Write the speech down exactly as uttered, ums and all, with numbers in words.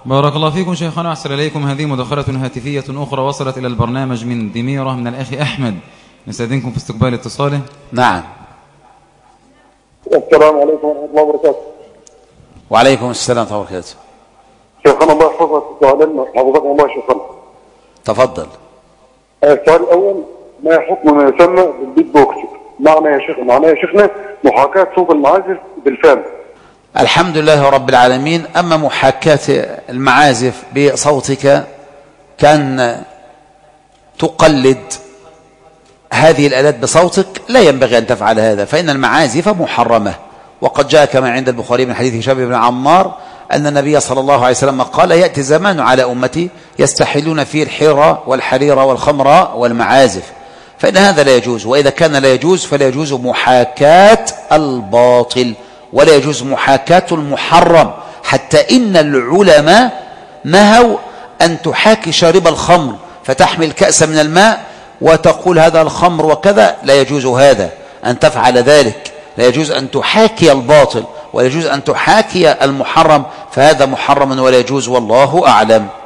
بارك الله فيكم شيخنا، أحسن إليكم. هذه مداخلة هاتفية أخرى وصلت إلى البرنامج من دميرة من الأخ أحمد، نستأذنكم في استقبال اتصاله. نعم. السلام عليكم ورحمة الله وبركاته. وعليكم السلام ورحمة الله وبركاته. شيخنا الله يحفظك، سؤالنا حفظكم الله شيخنا. تفضل. السؤال الأول: ما حكم ما يسمى بالبيت بوكس؟ معنى يا شيخنا معنى يا شيخنا محاكاة صوت المعازف بالفم. الحمد لله رب العالمين. أما محاكاة المعازف بصوتك كان تقلد هذه الآلات بصوتك، لا ينبغي أن تفعل هذا، فإن المعازف محرمة. وقد جاء كما عند البخاري من حديث هشام بن عمار أن النبي صلى الله عليه وسلم قال: يأتي زمان على أمتي يستحلون فيه الحرى والحرير والخمر والمعازف، فإن هذا لا يجوز. وإذا كان لا يجوز فلا يجوز محاكاة الباطل ولا يجوز محاكاة المحرم، حتى إن العلماء نهوا أن تحاكي شارب الخمر فتحمل كأس من الماء وتقول هذا الخمر وكذا، لا يجوز هذا أن تفعل ذلك. لا يجوز أن تحاكي الباطل ولا يجوز أن تحاكي المحرم، فهذا محرم ولا يجوز، والله أعلم.